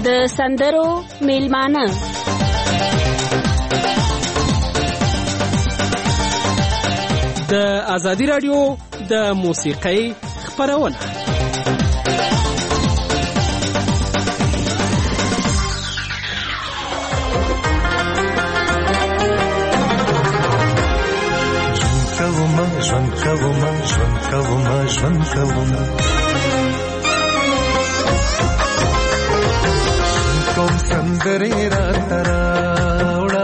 د سندرو میلمانه د ازادي رادیو د موسیقۍ خپرونه ژوند کوم کوم سندرې را تراوړه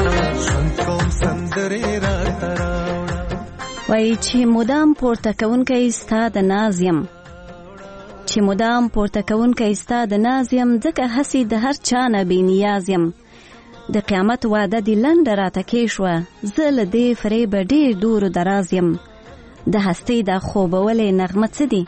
وای چې مدام پورته کوونکی ستا د ناز یم ځکه هسې د هر چا نه بې نیاز یم د قیامت وعده دې لنډه راته کې شوه زه له دې فریبه ډېر دور و دراز یم د هستۍ دا خوبولې نغمه څه دي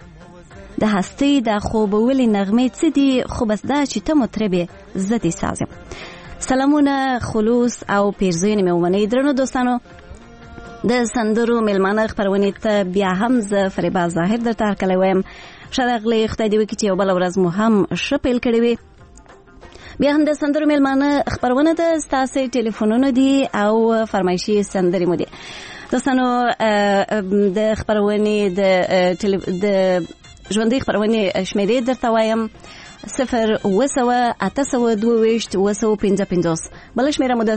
څه دي خو بس دا چې ته مطربې زه دې ساز یم. سلامونه خلوص او پیرزوینې مې ومنئ درنو دوستانو، د سندرو میلمانه خپرونې ته بیا هم زه فریبا ظاهر درته هرکلی وایم. ښه راغلئ، خدای دې وکړي چې یو بله ورځ مو هم ښه پیل کړې وي. بیا هم د سندرو میلمانه خپرونه ده، ستاسې ټلیفونونه دي او فرمایشي سندرې مو دي. دوستانو د خپرونې د ژوندۍ خپرونې شمیرې درته وایم: 080822255، بله شمیره مو ده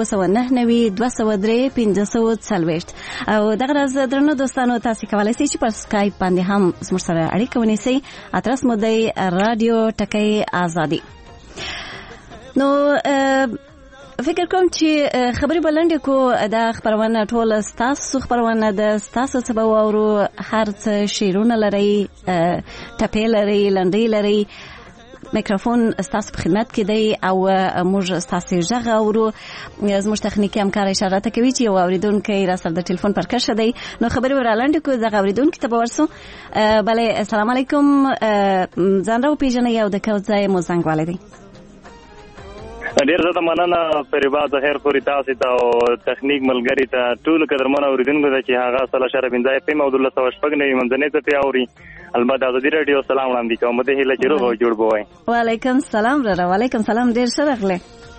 07992031540. او دغه راز درنو دوستانو، تاسې کولی شئ چې په سکایپ باندې هم زموږ سره اړیکه ونیسئ. ادرس مو دی رادیو ټکی آزادي. نو فکر کوم چې خبرې بلندې کو، دا خپرونه ټوله ستاسو خپرونه ده، ستاسو څه به واورو، هر څه شعرونه لرئ، ټپې لرئ، لنډۍ لرئ، میکروفون ستاسو په خدمت کې دی او موږ ستاسو غږ اورو. زموږ تخنیکي همکار اشاره ته کوي چې یو اورېدونکی راسره د ټلیفون پر کشه دی. نو خبرې به رالنډې کو، دغه اورېدونکي ته به ورسو. بله، السلام علیکم، ځان را وپېژنئ او د کوم ځای مو زنګ والی دی؟ ډېر زیاته مننه فریبا ظاهر پورې تاسې ته او تخنیک ملګري ته، ټولو قدرمنو اورېدونکو ته چې هغه 0.15 FM او 1206 منځنۍ څپې اوري. البته ازادي راډیو سلام وړاندې کوم، د هیله چې روغ او جوړ به وای. وعلیکم سلام راره، وعلیکم سلام، ډېر ښه راغلی.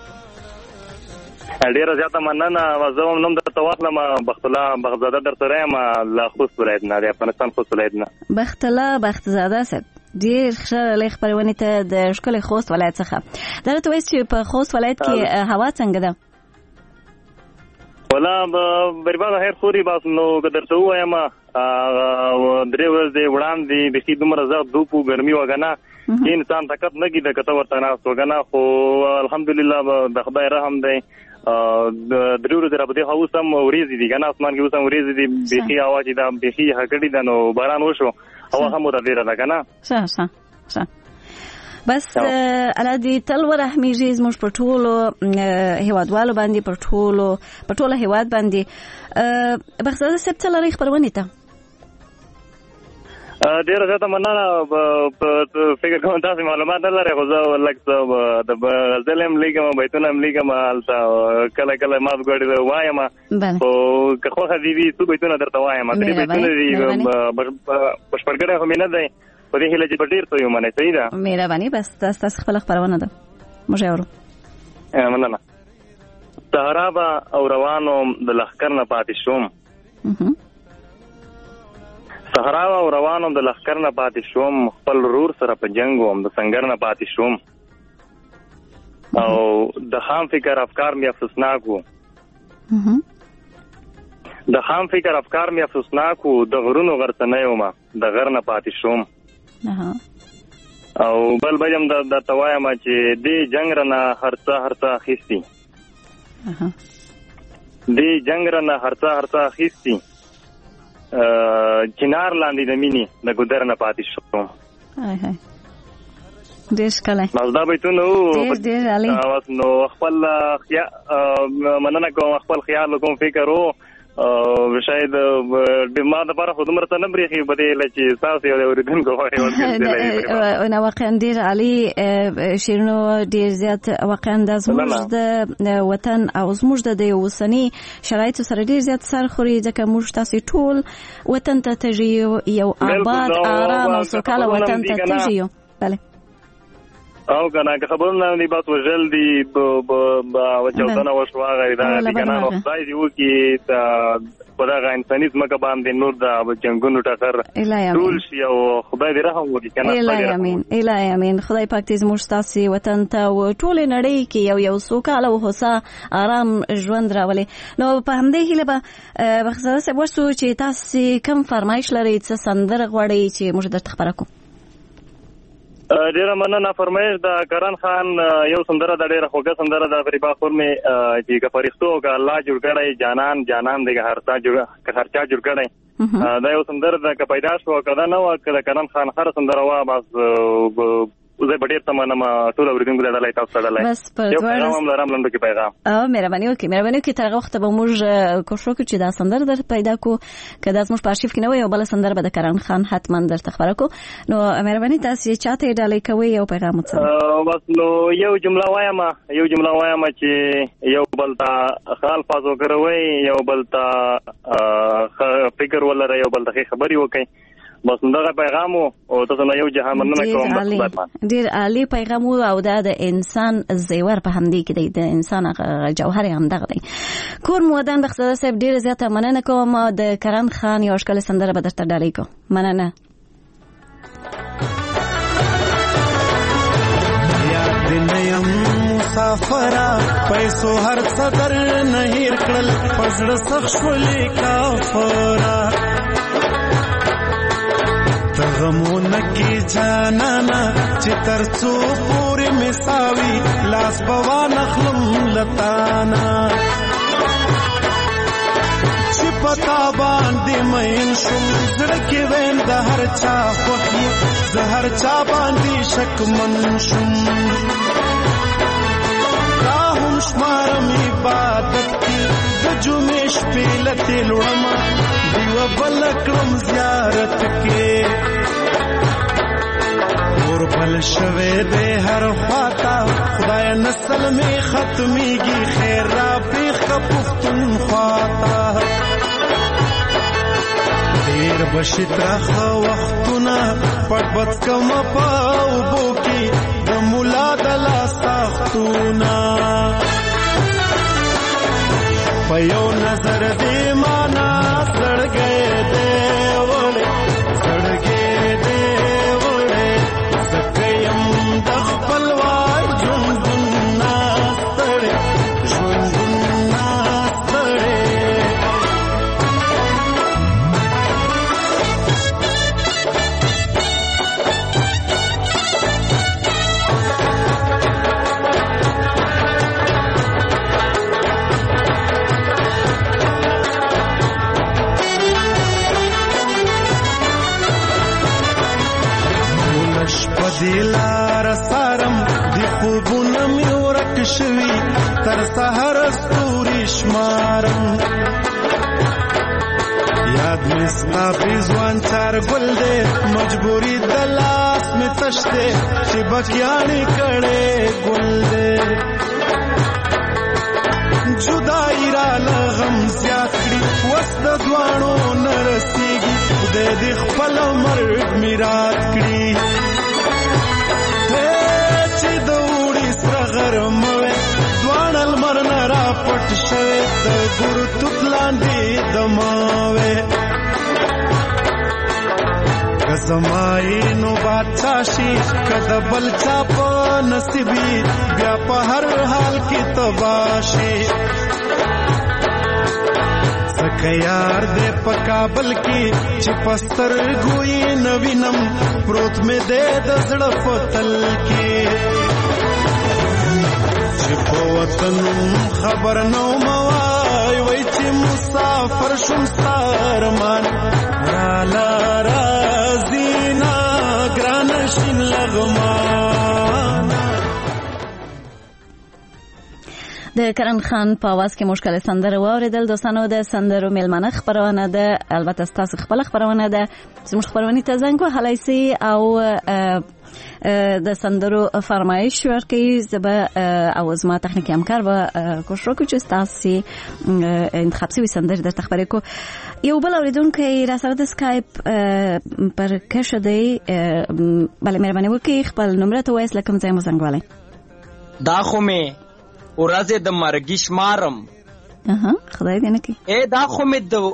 ډېره زیاته مننه. زه هم نوم درته واخلم، بختالله بختزاده درسره یم له خوست ولایت نه، د افغانستان خوست ولایت نه. بختالله بختزاده صاحب، ډېر ښه راغلی خپرونې ته د ښکلي خوست ولایت څخه. دا راته وایست چې په خوست ولایت کې هوا څنګه ده؟ ولا فریبا ظاهر خوري بس نو که درته ووایم 3 ورځې وړاندې بیخي دومره زیات دوپ و ګرمي وه که نه، چې انسان طاقت نه کېده که ته ورته ناست و که نه. خو الحمدلله د خدای رحم دی، 3 ورځې را په دې خوا اوس هم ورېځې دي که نه، اسمان کې اوس هم ورېځې دي، بیخي هوا چې ده بیخي ښه کړې ده. نو باران وشو، هوا هم متدیره ده که نه. ښه بس الله دې تل ورحمیږي زموږ په ټولو هیوادوالو باندې، په ټوله هیواد باندې. بختزاده صاحب، څه لرئ خپرونې ته؟ ډېره زیاته مننه. فکر کوم تاسې معلومات نه لرئ، خو زه لږ څه د غزل هم لیکم، بیتونه هم لیکم، هلته کله کله مات ګوډې وایم. خو که خوښه دې وي څو بیتونه درته وایم. 3 بیتونه دي، بشپړ کړی خو مې نه دی، په دې هیله چې په ډېر څه یې ومنئ. صحیح ده؟ مهرباني، بس ستاسو خپله خپرونه ده، موږ یې اورو. مننه. صحرا به او روانو د لښکر نه پاتې شوم، صحرا او روانو د لښکر نه پاتې شوم، خپل ورور سره په جنګ وم، د سنګر نه پاتې شوم، او د خام فکر افکار مې افسوسناک وو، د خام فکر افکار مې افسوسناک وو، د غرونو غرڅنی ومه، د غر نه پاتې شوم. او بل بجم درته وایم چې دې جنګ رانه هر څه اخیستي، دې جنګ رانه هر څه اخیستي، چنار لاندې د مینې د ګودر نه پاتې شوم. ډېر ښکلی بس دا بیتونه وو. نو خپل مننه کوم، خپل خیال کوم، فکر وو شاید ما دپاره خو دومره څه نه برېښي په دې هیله چې ستاسو یو د اورېدونکو نه واقعا ډېر عالي شعرونه، ډېر زیات واقعا دا زموږ د وطن او زموږ د اوسني شرایطو سره ډېر زیات سر خوري، ځکه موږ تاسې ټول وطن ته تږي یو، یو آباد، آرام او سوکاله وطن ته تږي یو. بله او کنه که خبرونه دی بس وجل دی او چوتنه وشواغه دا کنه نو خدای دی وکي خدای انساني زمکه باندې نور د جنگونو ټکر ټول شي او خدای دې رحم وکړي کنه الهي امين خدای پاک دې زموږ تاسو وطن ته او ټول نړۍ کې یو سوکاله او هوسا آرام ژوند راولي نو په همدې هیله به بخزه سه وښو چې تاسو کوم فرمایش لرئ څه سندره غواړئ چې موږ درته خبره کوو ډیره مننه فرمایش د کرن خان یو سندره د ډیره خوږه سندره د غریبا خورمه چې فرښتو کا الله جوړ کړی جانان دغه هرڅا جوړ کړی دا یو سندره د پیدا شو کده نو کده کرن خان هر سندره وا بس زه په ډیر تمنه ما ټول اوریدونکو ته لایټ اوف سره بس په پیغام لرم لنډو کې پیغام مهرباني وکړئ تر وخت به موږ کوشش وکړو چې دا سندره در پیدا کو کدا زموږ په ارشیف کې نه وي او بل سندره به د کرن خان حتما درته خبره کو نو مهرباني تاسو چاته ډالۍ کوي او پیغام وڅ بس نو یو جمله وایم چې یو بل ته خال فازو کوي یو بل ته فکر ولر یو بل ته خبري وکي بس دغه پیغام او تاسو نه یو جهان مننه کوم ډیر عالی پیغام او دا د انسان زیور په همدې کې د انسان جوهر هم دغه دی کور مودان بخزاده صاحب ډیر زیاته مننه کوم د کرن خان یو اشکال سندره به درته ډالۍ کوم مننه یاد نیم مسافرا پیسو هر صدر نه کړل پزړه سخت شولې کافرا تغمونه کی جانانا چې ترڅو پورې مساوي لاس بوا نخلم لتانا چې پتا باندې مین شم زړه کې وین د هر چا خوښي زهر چا باندې شک من شم راهم شمارم عبادت کی د جمعې شپې لته لوړم دیو بل کړم زیارت کې اور بل شوه دې هر خواتا خدای نسل می ختميږي خیر را پیخ پختون خواتا ډیر بشترخ وختونه پټ بد کوم پاو بوکي د مولا د لاس تختونه پيو نظر دې مانا سړ گئے دې وړې سړ گئے دې وړې زکیم د خپل وای ژوند ناستړې دلار سارم دی خوبونه می ورک شوی تر سحر ستوري شمارم یاد می ستا بزوان چار گل دے مجبوری دلاس می تشتے چې بکیانی کړي گل دے جدائی را لغم زیاد کړي وسد دوانو نرسیږي خدای دې خپل مرګ میراث کړي چې دوړي سرغر موي دوان المرن را پټ شوي د ګور توتلاندې دماوي کزمای نو بادشاہي کده بل چا په نصیبي بیا په هر حال کې تباشي سکه یار دې په کابل کې چې پستر ګوي نوینم پروت می دې د زړه فتل کې چې په وطن خبر نو موای وای چې مسافر شوم سارمان را رازینا ګران شین لغمان د کرن خان په आवाज کې مشکل سندره واوریدل. دوستانو د سندرو میلمنه خبرونه ده، البته تاسو خپل خبرونه ده زموږ خبرونه ته زنګ وهلای سي او د سندرو فرمایش ورکړي. زبا او زما تخنیکی همکار به کوشش وکړي چې تاسو انتخاب شوی سندره د تخبرې کو. یو بل اوریدونکو را سره د سکایپ پر کښه دی، بل مهرباني وکړئ خپل نمبر ته وایس لکه ځای مو زنګ والي. دا خو مې ورځې د مرګي شمارم. خدای دې نه کړي. دا خو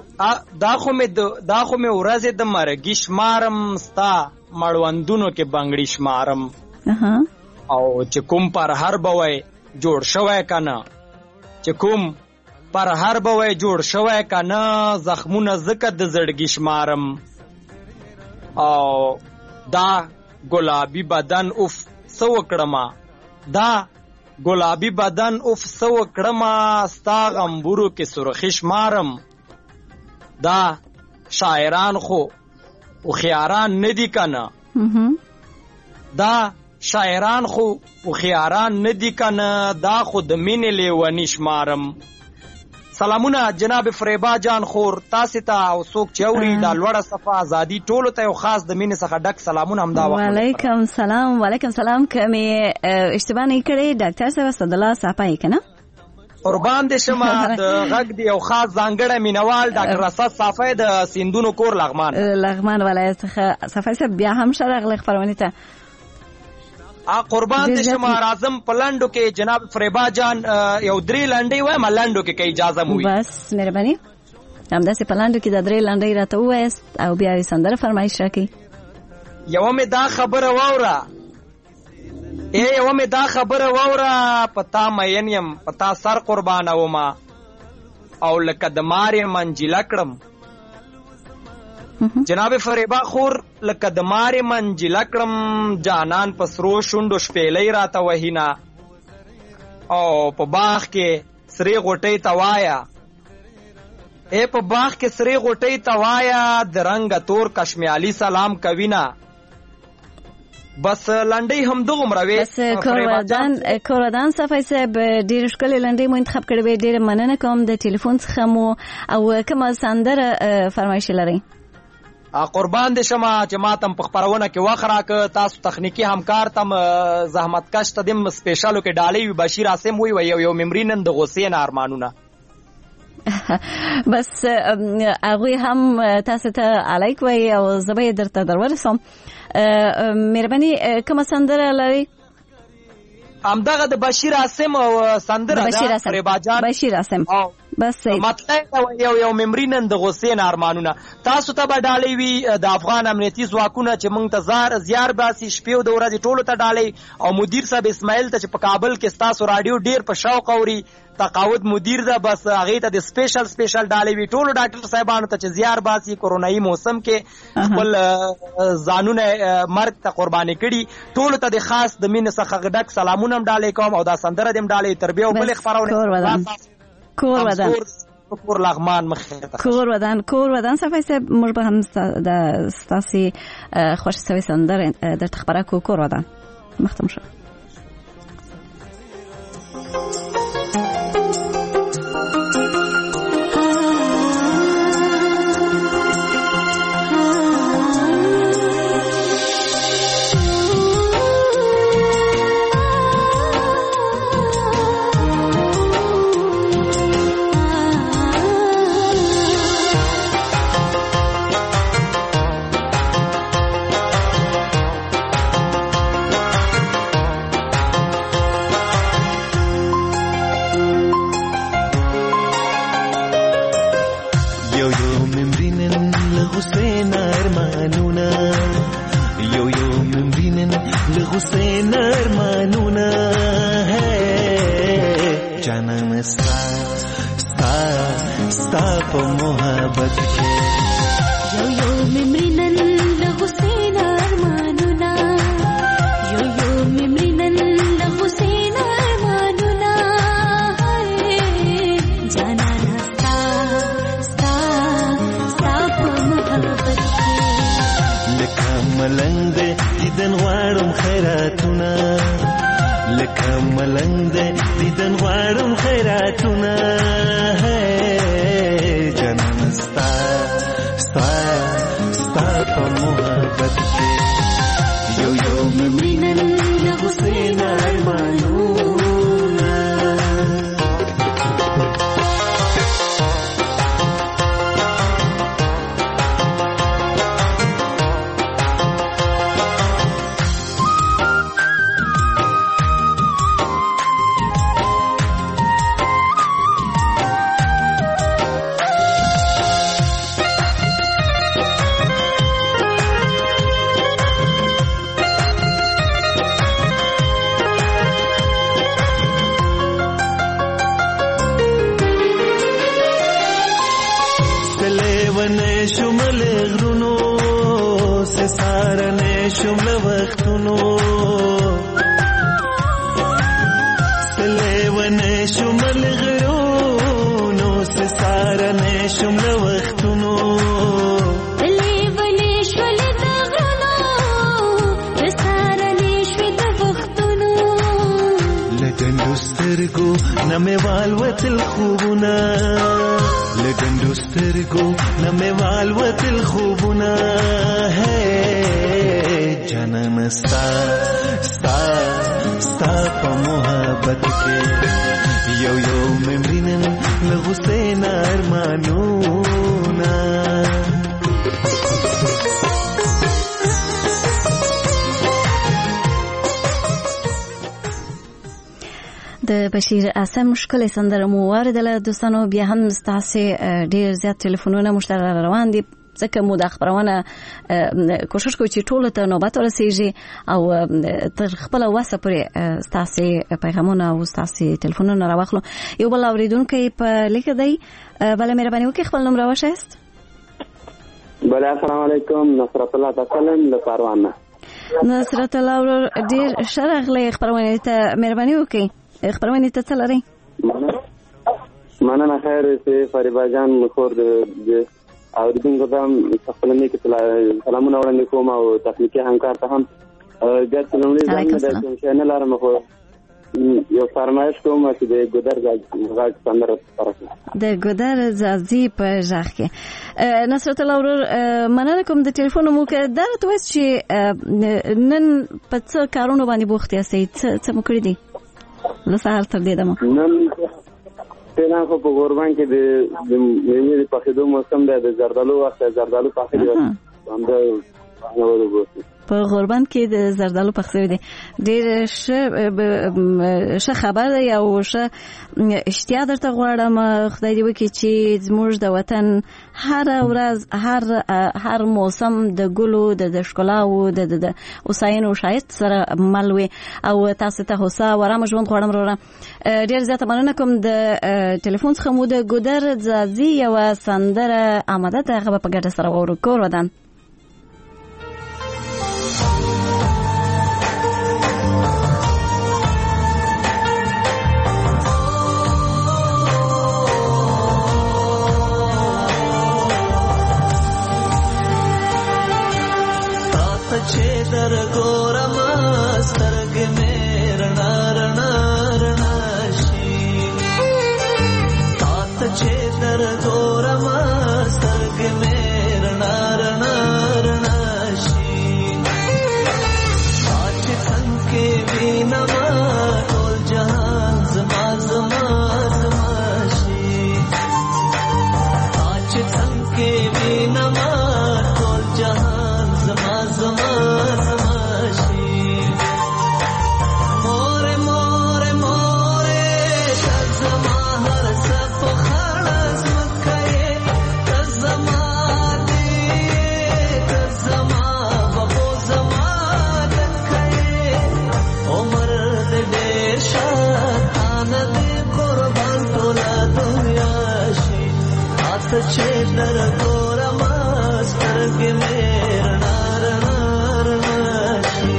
مې ورځې د مرګي شمارم، ستا مړوندونو کې بنګړي شمارم. او چې کوم پر هر بوي جوړ شوی کنه، چې کوم پر هر بوي جوړ شوی کنه، زخمونه زکه د زړګي شمارم. او دا ګلابي بدن اف سو کړما، دا ګلابي بدن اف سو کړما، ستا غمبورو کې سرخی شمارم. دا شاعران خو او خیاران ندی کنه، دا شاعران خو او خیاران ندی کنه، دا خو د مینې لیونی شمارم. سلامونه جناب فریبا جان خور، تاسو ته او څوک چې اوري دا لوړه صفه ازادي ټولو ته یو خاص د مینې څخه ډک سلامونه هم دا وخت. وعلیکم سلام. وعلیکم سلام. کمه اشتباه نه کړې ډاکټر صاحب صد الله صافای کنه قربان دې شمه. د غږ دی یو خاص ځانګړی مینوال ډاکټر اسد صافی د سیندونو کور لغمان ولایت څخه. صافی صاحب بیا هم شرغله خبرونه ته قربان دې شمه. راځم پلانډو کې جناب فریبا جان یو درې لنډۍ وایم، لنډو کې اجازه مو وي. بس مهرباني همداسې پلانډو کې د درې لنډۍ راته ووایست او بیا یې سندره فرمایش راکړي. یوه مې دا خبره واوره، یوه مې دا خبره واوره، پتا مین یم پتا سر قربانوما، او لکه د مارې منجیله کړم. جناب فریبا خور لکه د مارې منجیله کړم، جانان په سرو شونډو شپېلۍ راته وهینا، او په باغ کې سرې غوټۍ ته وایا، په باغ کې سرې غوټۍ ته وایا، د رنګه تور کشمیالي سلام کوینا. بس لنډۍ هم دغومره وې. بس کورودان صفای صاحب ډېر ښکلې لنډۍ مو انتخاب کړې وې، ډېره مننه کوم د ټلیفون څخه مو. او کومه سندره فرمایش لرئ؟ قربان دې شمه چې ما تم په خپرونه کې وخت راکړ، تاسو تخنیکی همکار تم زحمتکش ته دم سپیشالو کې ډالۍ وي، بشیر عاصم وی یو ممري نن د غوسې نه ارمانونه. بس هغوی هم تاسو ته علیک وی او زه به یې درته درورسم. مهرباني کومه سندره لرئ؟ همدغه د بشیر عاصم او سندره ده فریبا جان. بشیر عاصم بس مطلب یو ممري نن د غوسې نه ارمانونه. تاسو ته به ډالۍ وي د افغان امنیتي ځواکونه چې موږ ته زیار باسي شپې او د ورځې ټولو ته ډالۍ، او مدیر صاحب اسماعیل ته چې په کابل کې ستاسو راډیو ډیر په شوق اوري، تقاعد مدیر ده، بس هغه ته د سپیشل ډالۍ وي. ټولو ډاکټر صاحبانو ته چې زیار باسي کورونایي موسم کې خپل ځانونه مرګ ته قرباني کړي، ټولو ته د خاص د مینې څخه ډک سلامونه هم ډالۍ کوم، او دا سندره دې هم ډالۍ تربیه او بل خبرونه کور لغمان مخه کور ودان صفای صاحب موږ به هم د ستاسي خوښ شوی سندره د خبره کور ودان مختم شو. لکه ملنګ دی دیدن غواړم خیراتونه جنم ستا ستا ستا په محبت کې یو یو ممرینن له حسین ارمانونه شمله وختونو سلیونه شمله غرونو سسارنه شمله وختونو سلیونه شمله غرونو سسارنه شمله وختونو لدندو سترګو نمه والوتل خوبونه لدندو سترګو نمه والوتل خوبونه جنم ستا ستا ستا په محبت کې یو یو ممرینن له حسین ارمانونه د بشیر اعظم ښکلې سندره مو واردله دوستانو. بیا هم ستاسې ډېر زیات ټلیفونونه موږ ته روان دي ځکه مو دا خپرونه کوشش کوو چې ټولو ته نوبت ورسیږي او تر خپله وسه پورې ستاسې پیغامونه او ستاسې ټلیفونونه راواخلو. یو بل اورېدونکی په لیکه دی. بله مهرباني وکړئ خپل نوم راوښایاست. بله السلام علیکم. نصرت الله تسلم له کاروان نه. نصرت الله ورور ډېر ښه راغلی خپرونې ته. مهرباني وکړئ خپرونې ته څه لرئ؟ مننه. خیر چې فریبا جان مخور اوریدونکو ته خپل نیک سلامونه وړاندې کوم او تخنیکي همکار ته هم ګټ لومړی ځان د چینل لرم خو یو فرمایش کوم چې د ګودر غاټ سندره طرفه د ګودر زازي په ځخ کې نصرت الله ورور مننه کوم د ټلیفون مو کې دا راته چې نن په څه کارونه باندې بوخت یاستئ څه مو کړی دي له سهار تر دې دمه؟ نن نه خو په غوربان کې د میوې د پخېدو موسم دی. د زردالو وخت زردالو پخې دي په غوربان کې د زردالو پخې دي. ډېر ښه خبر دی او ښه اشتیا درته غواړم. خدای دې وکړي چې زموږ د وطن هر ورځ هر موسم د ګلو د ښکلاو د اوساینو ښایست سره مل وي او تاسو ته هوسا او ارامه ژوند غواړم وروره. ډېر زیاته مننه کوم. د ټلیفون څخه مو د ګودر زازي یوه سندره آماده ده هغه به په ګډه سره واورو. کور ودان چې در ګورم سترګې مې رڼا رڼا رڼا شي تا ته چې در ګورم سترګې مې رڼا رڼا رڼا شي تا چې څنګه وینم ټول جهان زما زما زما شي تا چې څنګه وینم ټول جهان زما زما چې در ګورم سترګې مې رڼا رڼا رڼا شي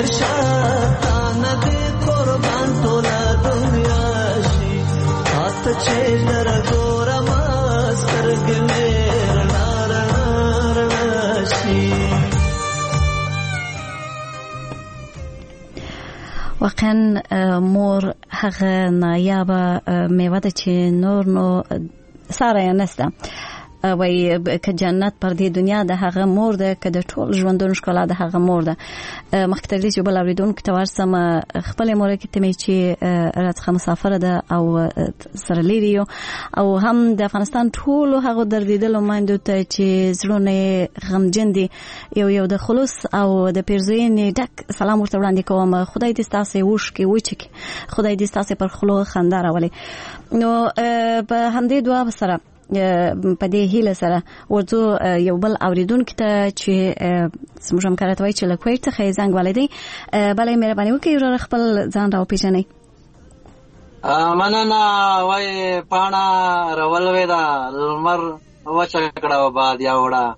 تیر شاتان دې قربان ټوله دنیا شي تاته چې درګورم سترګې مې رڼا شي. واقعا مور هغه نایابه میوه ده چې نور نو ساره یې نسته وای که جنت پر دې دنیا ده هغه مور ده که د ټول ژوندون ښکلا ده هغه مور ده. مخکې تر دې چې بل اورېدونکو ته ورسم خپلې مور کې تمې چې راڅخه مسافره ده او سره لري یو او هم د افغانستان ټولو هغو دردېدلو میندو ته چې زړونه غمجن دي یو د خلوص او د پیرزوینې ډک سلام ورته وړاندې کوم. خدای دې ستاسې اوښکې وچکي، خدای دې ستاسې پر خلو خندا راولي. نو په همدې دعا سره په دې هیله سره ورځو یو بل اوریدونکو ته چې زموږ همکاره ته وایي چې له کویټ څخه یې زنګ وهلی دی. بله مهرباني وکړئ وراره خپل ځان راوپېژنئ. مننه. وایي پاڼه راولوې ده لمر وچه کړه و باد یا وړه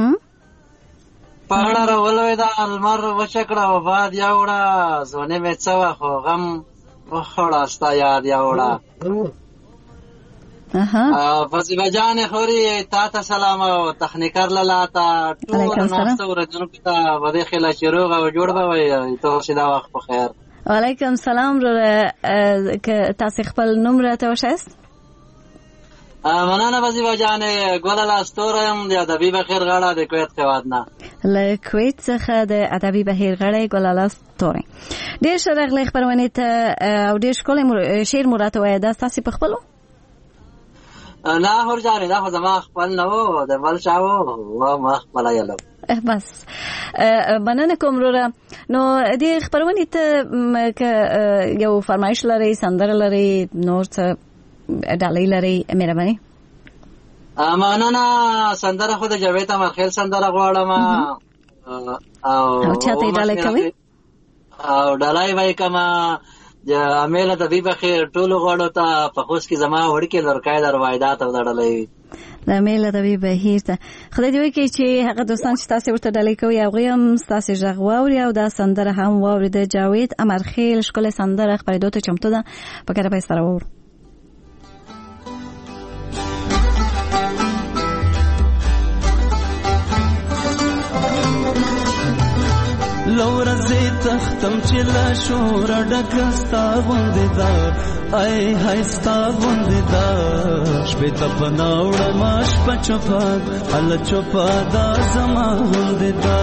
پاڼه راولوې ده لمر وچه کړه و باد یا وړه زونې مې څه وه خو غم وخوړه ستا یاد یا وړه. فضیبه جان خوري تا ته سلام او تخنیکر لاله تا ټول ناست ورجنکو ته بده خلا چې روغ او جوړ به وي ته شدا وخت په خیر. وعلیکم سلام که تاسو خپل نوم راته وشاست. مننه فضیبه جان ګل لاستورم د ادبي بخیر غاړه د کویت هواد نه له کویت څخه د ادبي بهیر غړی ګل لاستوري. ډیر شرغله خبرونه ته او ډیر ښکلی شعر مراته وای دا تاسو په خپلو نه هر جانې دا خو زما خپل نه و د بل چا و ما خپله یلم. بس مننه کوم وروره. نو دې خپرونې ته که یو فرمایش لرئ، سندره لرئ، نور څه ډالۍ لرئ مهرباني. مننه. سندره خو د جاوید امرخیل سندره غواړم او چاته یې ډالۍ کوئ؟ او ډالۍ به یې کومه امیله د بی بخیر ټولو غواړو ته په خوست کې زما وړکې لړکای د روایدات او د ډالۍ د امیله د بی بخیر ته خدای دې وکړي چې هغه دوستان چې تاسې ورته ډالۍ کوئ هغوی هم ستاسې غږ واوري او دا سندره هم واوري. د جاوید امرخیل ښکلې سندره خپرېدو ته چمتو ده، په ګډه به یې سره واورو. لورزی تختم چې لا شور ډکه ستا غوندې ده ای های ستا غوندې ده شپې ته پناه وړمه شپه چوپه هله چوپه دا زما غوندې ده.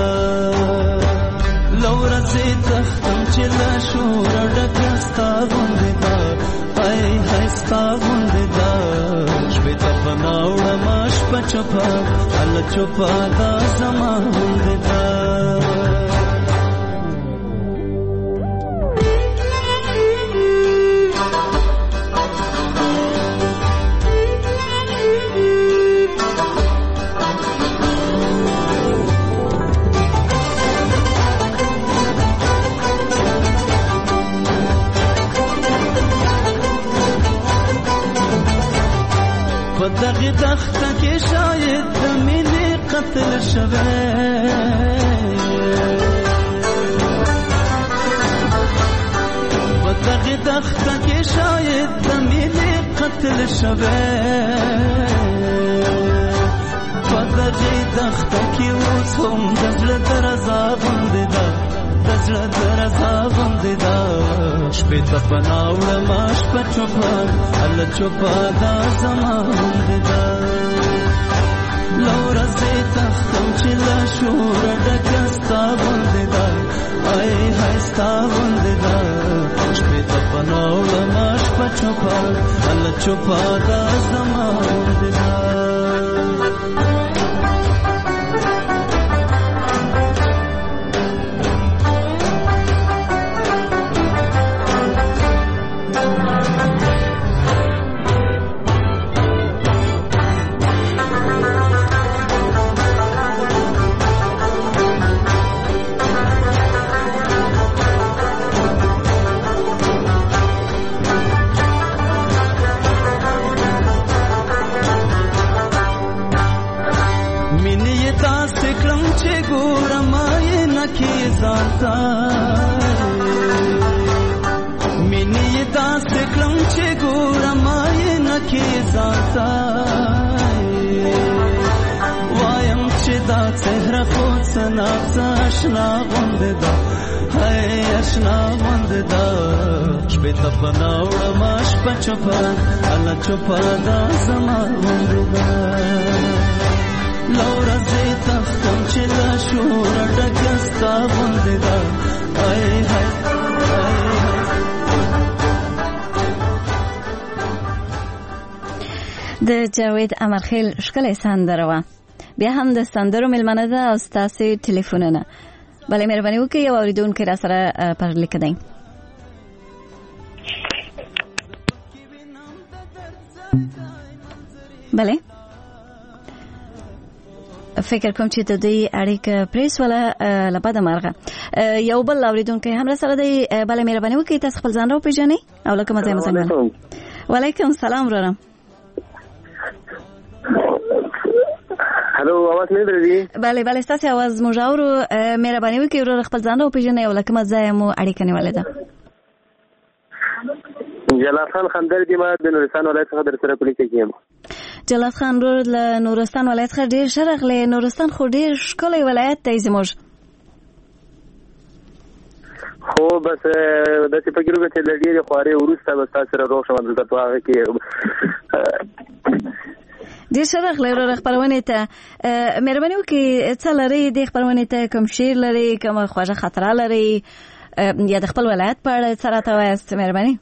لورزی تختم چې لا شور ډکه ستا غوندې ده ای های ستا غوندې ده شپې ته پناه وړمه شپه چوپه هله چوپه دا زما غوندې ده. دغه دخته کې شاید د مینې قتل شوی په دغه دخته کې شاید د مینې قتل شوی په دغه دخته کې اوس هم د زړه درزا غوندې ده د زړه درزا غوندې ده شپې ته پناه وړمه شپه چوپه هله چوپه دا زما غوندې ده. لورزی تختم چې له شوره ډکه ستا غوندې ده ای های ستا غوندې ده شپې ته پناه وړمه شپه چوپه هله چوپه دا زما غوندې ده. وایم چې دا څهره خو څه آشنا غوندې ده هی آشنا غوندې ده شپې ته پناه وړمه شپه چوپه هله چوپه دا زما غوندې ده له ورځې تښتم چې له شوره ډکه ستا غوندې ده هی هی د جاوید امرخیل ښکلی سندره وه. بیا هم د سندرو میلمنه ده او ستاسې ټلیفونونه. بله مهرباني وکړئ یو اورېدونکی را سره پر لیکه دی. بله فکر کوم چې د دوی اړیکه پریسوله له بده مرغه. یو بل اورېدونکی هم را سره دی. بله مهرباني وکړئ تاسو خپل ځان راوپېژنئ او له کومه ځایه مو څنګه. وعلیکم سلام وراره. هلو आवाज نه درځي؟ بله بله ستاسو आवाज موږ اورو. مهرباني وکړئ ورور خپل ځان راوپېژنئ او له کومه ځایه مو اړیکه نیولې ده. جلال خان خندر دی، ما د نورستان ولایت څخه در سره پلیکه کیم. جلال خان ورور له نورستان ولایت څخه ډېر ښه راغلی. نورستان خو ډېر ښکلی ولایت دی زموږ. خو بس داسې فکر وکړه چې له ډېرې خوارۍ وروسته به ستا سره روغ شم دلته په هغه کې. ډېر ښه راغلی وروره خپرونې ته. مهرباني وکړئ څه لرئ دې خپرونې ته؟ کوم شعر لرئ؟ کومه خوږه خاطره لرئ؟ یا د خپل ولایت په اړه څه راته وایاست؟ مهرباني.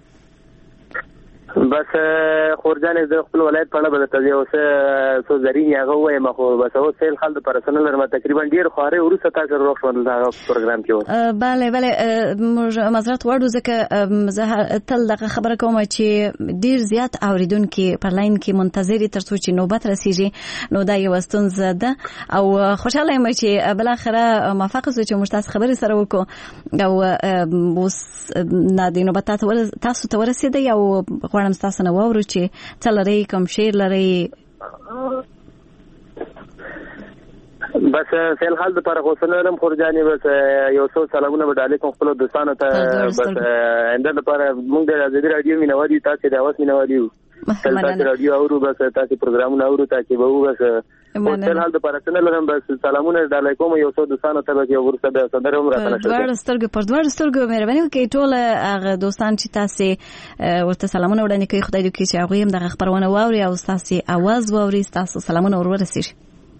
بس خورجانې د خپل ولایت په اړه به درته یو څه زرین هغه ووایم. خو بس اوس فعل خال د پرسه نه لرم. تقریبا ډېر خوارۍ وروسته تا سره روغ شوم دلته هغه پروګرام کې. بله بله موږ معذرت غواړو ځکه زه تل دغه خبره کوم چې ډېر زیات اورېدونکي پر لاین کې منتظر دي تر څو چې نوبت رسیږي. نو دا یوه ستونزه ده او خوشحاله یم چې بالاخره موفقه شو چې موږ تاسو خبرې سره وکړو او اوس د نوبت تاسو ته ورسېدی او غواړم ستاسو نه واورو چې څه لرئ، کوم شعر لرئ. بس فعل حال د پر غوسه لرم خورجانې. بس یو څو سلامونه به ډالې کوم خپل دوستانو ته. بس انده لپاره موږ د ازادي رادیو مینوال یو، تاسو د اواز مینوال یو. تاسو رادیو اورو، بس تاسو پروګرامونه اورو تاکي به بس فعل حال د پر غوسه لرم. بس سلامونه ډالې کوم یو څو دوستانو ته به ورسره د صدر عمر راته نشو. دوړ سترګو مهرباني وکړئ ټول هغه دوستان چې تاسو ورته سلامونه وړاندې کوي. خدای دې وکړي چې هغوی هم دغه خپرونه واوري او ستاسو اواز واوري، ستاسو سلامونه ورسیږي.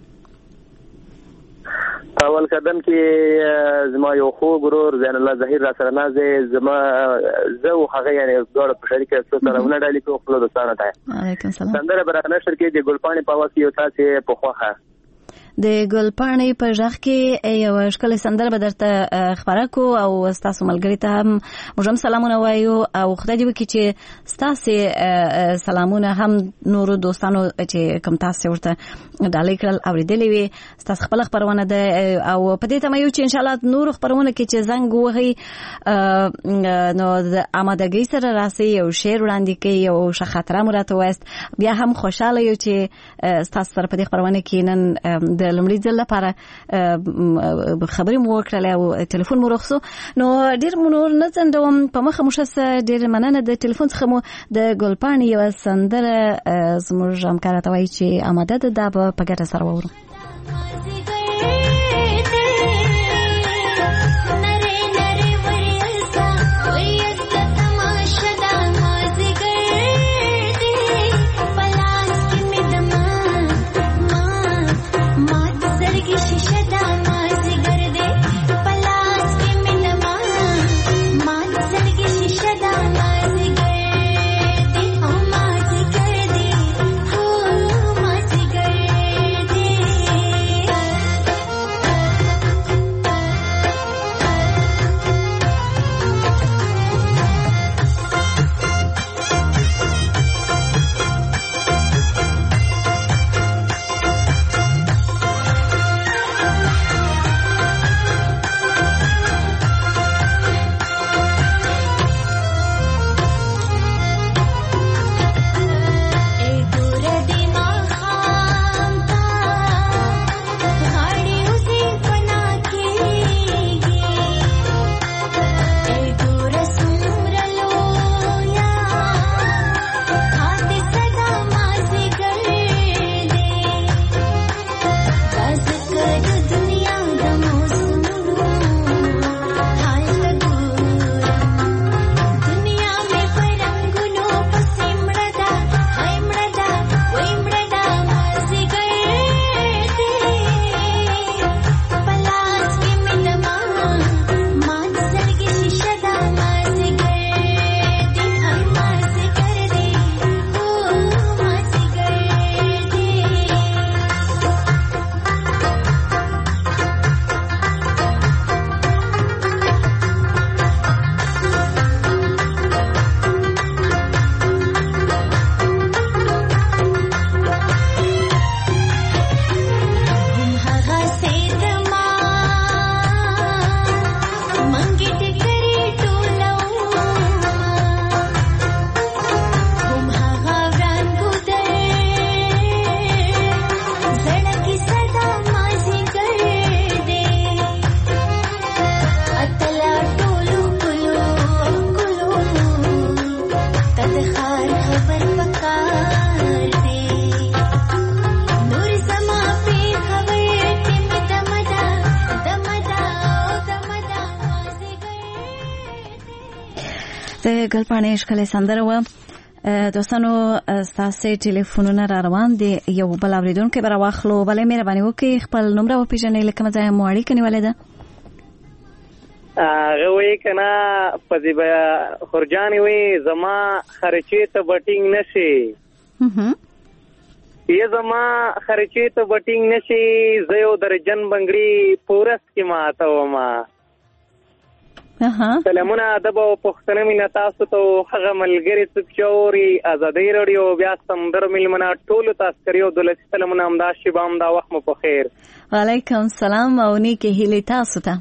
اول قدم کې زما یو خوږ ورور زین الله ظهیر را سره ناز زما زه او هغه یعنی دوړ په شریکه څو سلامونه ډالې کوم خپل دوستانو ته. وعلیکم سلام. سندره برانه شر کې د ګلپاڼې په واس یو تاسو په خوخه د ګلپاڼې په ژغ کې یو ښکلی سندره به درته خپره کو او ستاسو ملګري ته هم موږ هم سلامونه وایو او خدای دې وکړي چې ستاسې سلامونه هم نورو دوستانو چې کوم تاسې ورته ډالۍ کړل اورېدلې وي. ستاسو خپله خپرونه ده او په دې تمه یو چې انشاءالله نورو خپرونه کې چې زنګ ووهئ نو د آمادګۍ سره راسئ، یو شعر وړاندې کوئ، یو ښه خاطره مو راته وایاست. بیا هم خوشحاله یو چې ستاسو سره په دې خپرونه کې نن د لومړي ځل لپاره خبرې مو وکړلې او ټلیفون مو رخصو. نو ډېر مو نور نه ځنډوم، په مخه مو ښه ډېر مننه. د ټلیفون څخه مو د ګلپاڼې یوه سندره زموږ همکار راته وایي چې آماده ده، دا به په ګډه سره واورو. د ګلپاڼې ښکلې سندره وه. دوستانو ستاسې ټلیفونونه را روان دي. یو بل اورېدونکی به راواخلو. بلې مهرباني وکړئ خپل نومره وپېژنئ له کومه ځایه مو اړیکه نیولې ده. هغه وایي که نه فضیبه خورجانې وایي زما خرچې ته به ټینګ نه شي یا زما خرچې ته به ټینګ نه شي زه یو درجن بنګړي پورس کې ماتومه. سلامونه ادب او پښتنه مینه تاسو ته هغه ملګري څوک چې اوري ازادۍ راډیو بیا سندر میلمنه ټولو ته عسکري او دولتي سلامونه همدا شیبه همدا وخت مو په خیر. وعلیکم سلام او نیکې هیلې تاسو ته.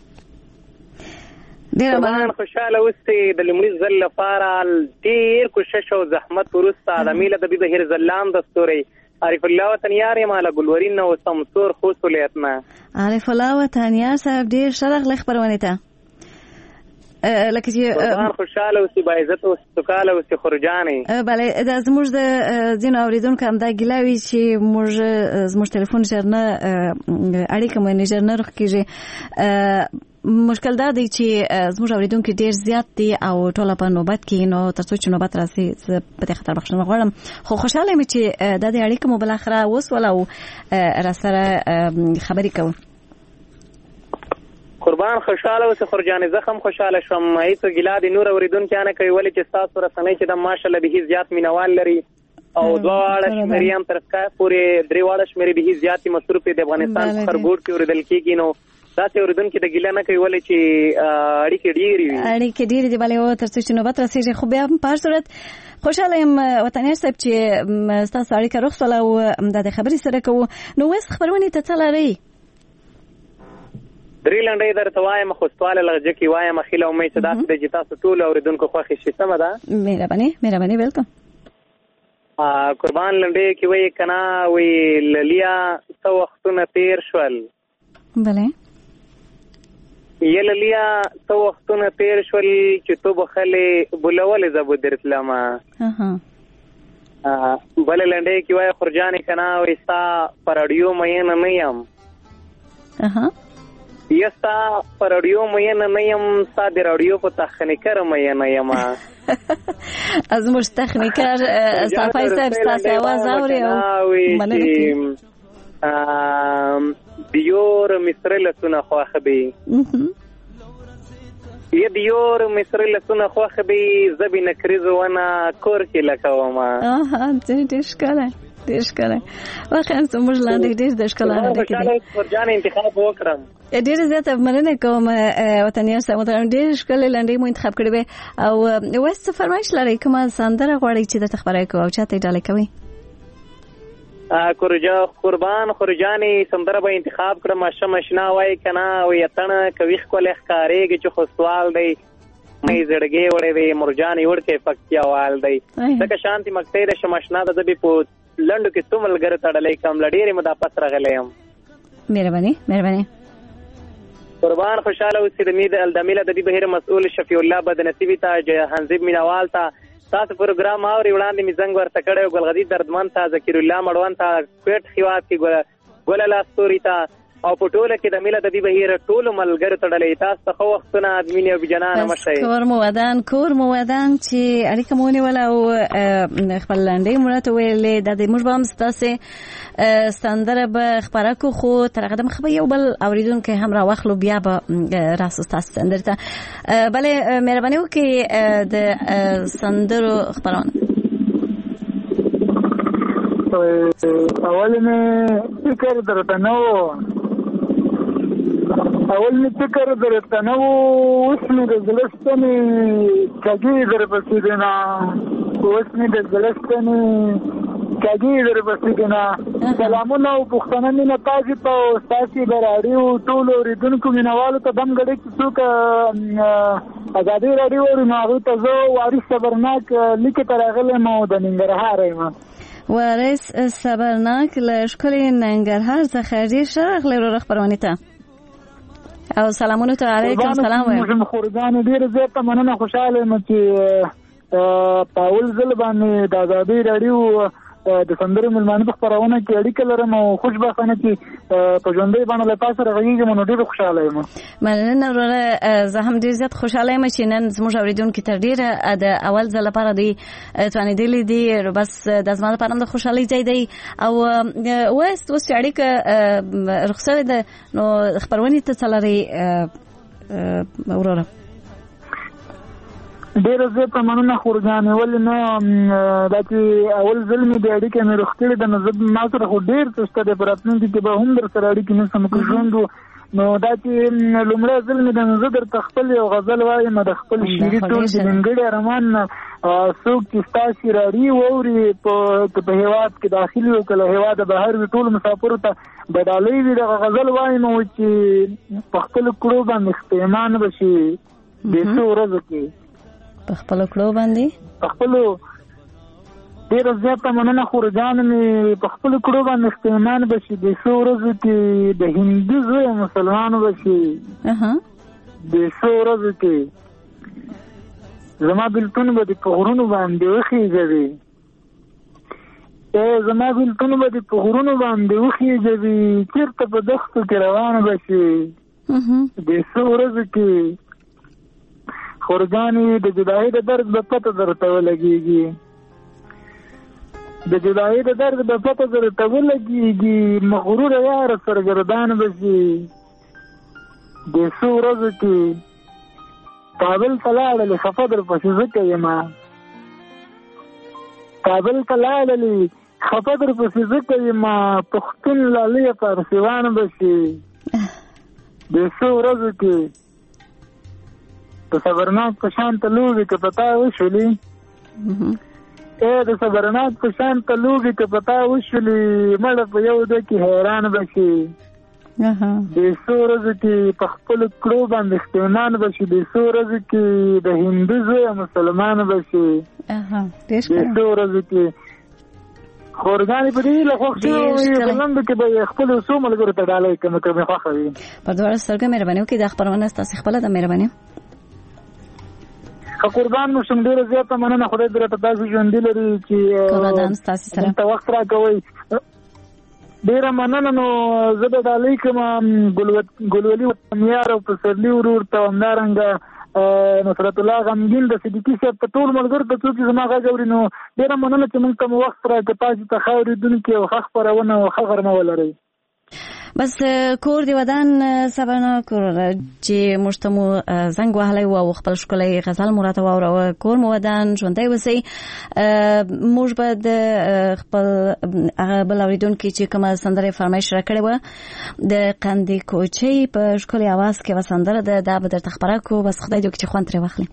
ډېره مننه. خوشحاله اوسئ. د لومړي ځل لپاره ډېر کوشش او زحمت وروسته د میله د بهیر زلام دستوري عارف الله وطنیار یم له ګلورین او سمسور خوست ولایت نه. عارف الله وطنیار صاحب ډېر ښه راغلی خپرونې ته. لکه چې خوشحاله اوسئ باعزت او سوکاله اوسئ خورجانې. بله دا زموږ د ځینو اورېدونکو همدا ګیله وي چې زموږ تلیفون ژر نه اړیکه مو ژر نه رخ کېږي. مشکل دا دی چې زموږ اورېدونکي ډېر زیات دي او ټوله په نوبت کې نو تر څو چې نوبت راسي زه په دې خاطر بخښنه غواړم. خو خوشحاله یم چې دا د اړیکه مو بالاخره وسوله او راسره خبرې کوو. قربان خوشاله اوسه خورجانې. زه هم خوشاله شوم. هیڅ ګیله د نور اورېدونکي نه کوي ولې چې ستاسو رسنۍ چې د ماشاءالله به زیات مینوال لري او دواړه شمېرې هم تر سکای پورې درې واړه شمېرې به زیاتې مصروفې د افغانستان په خرګوټ کې اورېدل کېږي نو داسې اورېدونکي د ګیله نه کوي ولې چې اړیکې ډېرې وي. اړیکې ډېرې دي بلې تر څو چې نوبت رسېږي. خو بیا په هر صورت خوشحاله یم وطنیار صاحب چې ستاسو اړیکه روغ شوله او دا د خبرې سره کوو. نو اوس خپرونې ته څه لرئ؟ درې لنډۍ درته وایم خو ستواله لهجه کې وایم. هیله امید چې داسې دی چې تاسو ټولو اورېدونکو خوښې شي. سمه ده؟ مهرباني بالکل. قربان لنډۍ کې وایي که نه وایي للیا څه وختونه تېر شول. بله یا للیا څه وختونه تېر شول چې تو بخلې بلولې زه به درتلمه. بله لنډۍ کې وایي خورجانې که نه وایي ستا په راډیو مینه نه یم یا ستا په راډیو مینه نه یم ستا د راډیو په تخنیکر مینه یم. زموږ تخنیکر صافی صاحب ستاسې اواز اوري او مننه دیور مصر لسونه خواه بی یه دیور مصر لسونه خواه بی زبی نکریز وانا کور کی لکوما. ډېر ښکلی ډېر ښکلی واقعا زموږ لاندې ډېر د ښکلا خوشحاله خورجانې انتخاب وکړم. ډېره زیاته مننه کوم وطنیار صاحب. ډېر ښکلې لنډۍ مو انتخاب کړې وې او اوس څه فرمایش لرئ؟ کومه سندره غواړئ چې درته خپره کړو او چاته یې ډالۍ کوئ؟ قربان خورجانې سندره به انتخاب کړم. اشم اشنا وایي که نه وایي اتڼه کوي ښکلی ښکارېږي چې خو سوال دی مې زړګې وړی دی مرجانې وړکی پکتیاوال دی ځکه شانتي مکتۍ د شم اشنا د زه بې په لنډو کې څو ملګرو تړلی کړم له ډېرې موده پس راغلی یم. مهرباني. قربان خوشحاله اوسئ. د میله د دې بهیر مسؤل شفیع الله بدنصیبي ته جهانزیب مینوال ته تاسو پروګرام اوري وړاندې مې زنګ ورته کړی او ګلغدي دردمن ته ذکر الله مړوند ته کوټ خیوات کې ګله لاستوري ته او په ټوله کې د میله د دې بهیر ټولو ملګرو تړلی. تاسو ته ښه وختونه ادمینې او بجنانه مه شئ. کور مو ودان چې اړیکه مو ونیوله او خپل لنډۍ مو راته ویلې دا د موږ به هم ستاسې سندره به خپره کړو خو تر هغه دمخه به یو بل اورېدونکی هم راواخلو بیا به راسو ستاسې سندرې ته. بلې مهرباني وکړئ د سندرو خپرونه. اول مې فکر درته نه و اوس مې د زړه ستنې کږې درپسې دي نه سلامونه او پښتنه مینه تاسې ته او ستاسې د راډیو ټولو اورېدونکو مینوالو ته دم ګډې چې څوک ازادي راډیو اوري نو هغوی ته زه وارث صبرناک لیکې ته راغلی یم او د ننګرهار یم. وارث صبرناک له ښکلي ننګرهار څخه ډېر ښه راغلی وروره خپرونې ته او سلامونو ته علیکم سلام وایم. خورجانې ډېره زیاته مننه. خوشحاله یم چې په اول ځل باندې د ازادۍ راډیو د سندرو مېلمانه په خپرونه کې اړیکه لرم او خوشبختانه چې په ژوندۍ بڼه له تاسو سره غږیږم نو ډېر خوشحاله یم. مننه وروره، زه هم ډېر زیات خوشحاله یم چې نن زموږ اورېدونکي تر ډېره د اول ځل لپاره دوی توانېدلي دي. بس دا زما لپاره هم د خوشحالۍ ځای دی. او اوس چې اړیکه رخصوې ده نو خپرونې ته څه لرئ وروره؟ ډېره زیاته مننه خورجانې، ولې نه دا چې اول ځل مې د اړیکې مې روغ کړې ده نو زه ما سره خو ډېر څه شته دی، په راتلونکي کې به هم در سره اړیکې نیسم که ژوند و. نو دا چې لومړی ځل مې ده نو زه درته خپل یو غزل وایم د خپل شعري ټول د نیمګړي ارمان نه څوک چې ستا شعراري واوري په هېواد کې داخلي وي که له هېواده بهر وي ټولو مسافرو ته د ډالۍ وي دغه غزل وایم چې په خپلو کړو باندې ستیمان به شي بې څو ورځو کې په خپلو کړو باندې په خپلو ډېره زیاته مننه خورجان مې په خپلو کړو باندې ستیمان به شي بې څو ورځو کې د هندو زوی مسلمانو به شي بې څو ورځو کې زما بېلتون به دې په غرونو باندې وخېږوي زما بېلتون به دې په غرونو باندې وخېږوي چېرته په دښتو کې روان به شي بې څو ورځو کې خورجانې د جدایۍ د درد به پته درته ولګېږي د جدایۍ د درد به پته درته ولګېږي مغروره یاره سرګردان به شي بې څو ورځو کې کابل ته لاړلې خفه درپسې ځکه یمه کابل ته لاړلې خفه درپسې ځکه یمه پښتون لاليه فارسیوان به شي بې څو ورځو کې د صبرناک په شان ته لوبې که په تا وشولې د صبرناک په شان ته لوبې که په تا وشولې مړه په یو ده کې حیران به شي بې څو ورځو کې په خپلو کړو باندې ستیمان به شي بې څو ورځو کې د هندو زوی مسلمان به شي بې څو ورځو کې خورجانې په دې له خوښ شوي بلندو کې به یې خپلو څو ملګرو ته ډالۍ کړم که مې خوښه وي. پر دواړه سترګو مهرباني وکړئ دا خپرونه ستاسې خپله ده. مهرباني قربان مو شم، ډېره زیاته مننه. خدای دې راته داسې ژوندي لري چې دلته وخت راکوئ. ډېره مننه. نو زه به ډالۍ کوم ګلولي میار او پسرلي ورور ته همدارنګه نصرت الله غمګین د صدیقي صاحب ته ټول ملګرو ته څوک چې زما غږ اوري نو ډېره مننه چې موږ ته مو وخت راکړه. تاسو ته ښه اورېدونکي او ښه خپرونه او ښه غرمه ولرئ. بس کور دی ودان سبانا کور چې موږ ته مو زنګ وهلی و او خپل ښکلی غزل مو راته واوروه. کور مو ودان ژوندی اوسئ. موږ به د خپل هغه بل اورېدونکي چې کومه سندره یې فرمایش راکړې وه د قندې کوچۍ په ښکلي اواز کې یوه سندره ده دا به درته خپره کړو. بس خدای دې وکړي چې خوند ترې واخلئ.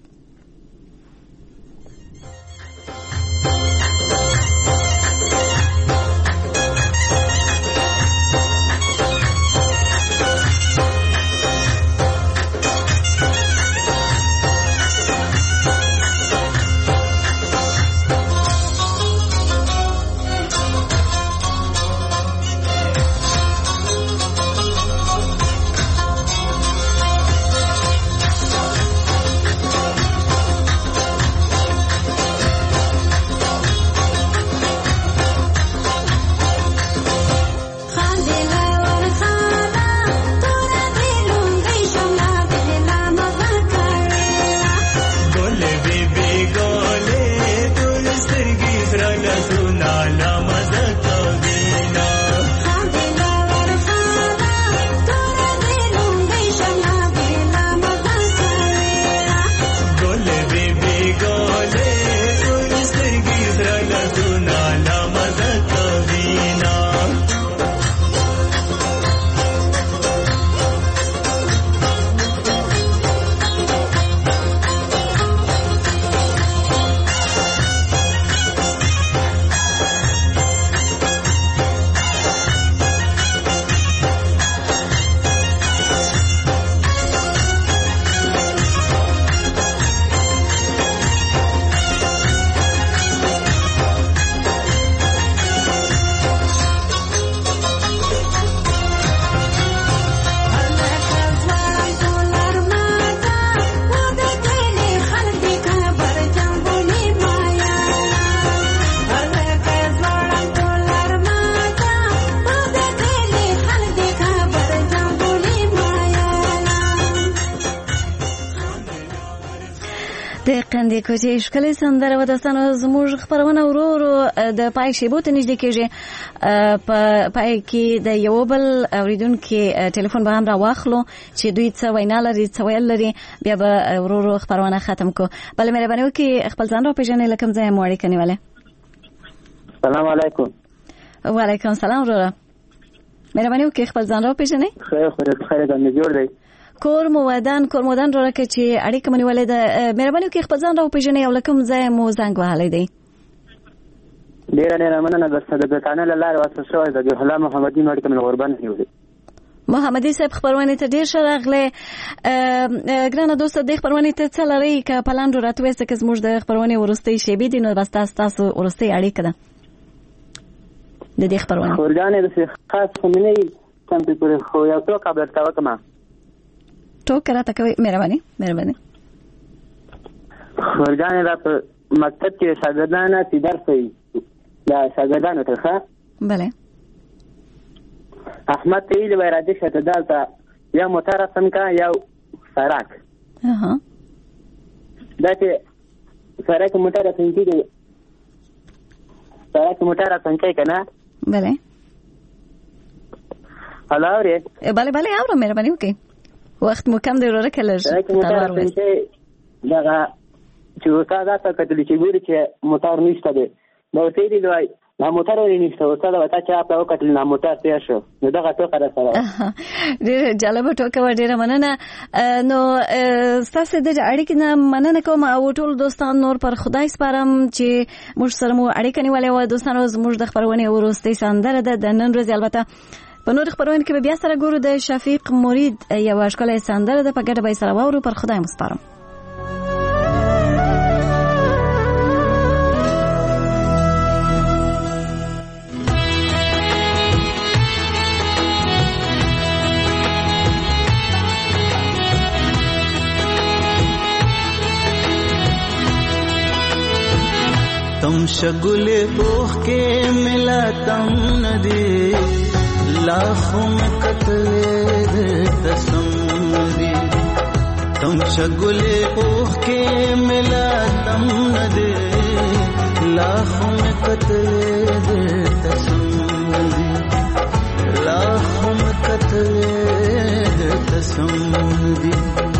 د قندې کوټې ښکلې سندره و داستانو زموږ خپرونه ورو ورو د پای شیبو ته نږدې کېږي. په پای کې د یو بل اورېدونکي ټلیفون به هم راواخلو چې دوی څه وینا لري څه ویل لري، بیا به ورو ورو خپرونه ختم کړو. بله مهرباني وکړئ خپل ځان راپېژنئ له کوم ځایه مو اړیکه نیولې. سلام علیکم. وعلیکم السلام وروره. مهرباني وکړئ خپل ځان راپېژنئ. خیر دا مې جوړ دی. کور مو ودان راکه چې اړیکه مو نیولې ده. مهرباني وکړئ خپل ځان راپېژنئ او له کوم ځایه مو زنګ وهلی دی. ډېره مننه. د برټانیې له لارې وصل شوی د جهلا محمدي مې اړیکه مې له غوربند نیولې. محمدي صاحب خپرونې ته ډېر ښه راغلی. ګرانه دوسته دې خپرونې ته څه لرئ که په لنډو راته ووایاست که زموږ د خپرونې وروستۍ شیبې دي نو بس ستاسو وروستۍ اړیکه ده د دې خپرونې. خورګانې داسې خاص خو مې نه وي چمتو کړې خو یو څو قبل ته وکړم ټوکه راته کوئ. مهرباني خورګانې دا په مکتب کې شاګردانه چې درس وایي دا شاګردانو ته ښه بله احمد ته ویلي وای راځه شه ته دلته یا موټر رسم که یا سړک. دا چې سړک موټر رسم کېږي سړک موټر رسم کوي که نه. بله هلو اورې؟ بله اورم. مهرباني وکړئ وخت مو کم دی وروره که لږ دغه چې استاد راته کتلي چې ګوري چې موټر نشته دی دا ورته ویلي وای دا موټر ولې نشته استاده تا چې اپ وکتل نه موټر تېر شو نو دغه ټوکه راسره ډېره جالبه ټوکه وه. ډېره مننه. نو ستاسې د اړیکې نه مننه کوم او ټول دوستان نور پر خدای سپارم چې موږ سره مو اړیکه نیولې وه. دوستانو زموږ د خپرونې وروستۍ سندره ده د نن ورځې. البته په نور خبرونه کې به بیا سره ګورو. د شفیق مرید یو ښکلې سندره ده په ګډه به سره واورو. پر خدای مو سپارم. तुम शगुले ओख के मिला तम नदी लाखों में कतले तसम्मदी. तुम शगुले ओख के मिला तम नदी लाखों में कतले तसम्मदी लाखों में कतले तसम्मदी.